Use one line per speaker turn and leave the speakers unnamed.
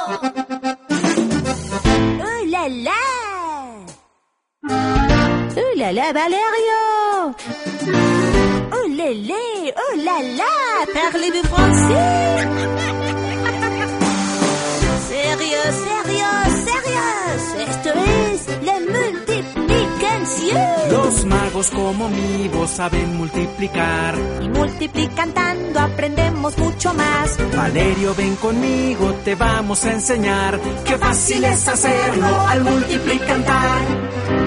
¡Oh, la, la! ¡Oh, la, la, Valerio! ¡Oh, lélé! ¡Oh, la, la! Parlez-vous français? Sérieux, sérieux, sérieux. Esto es la multiplicación.
Los magos como mi voz saben multiplicar.
Y multiplicando aprendemos mucho más.
Valerio, ven conmigo, te vamos a enseñar. Qué fácil es hacerlo al multiplicar.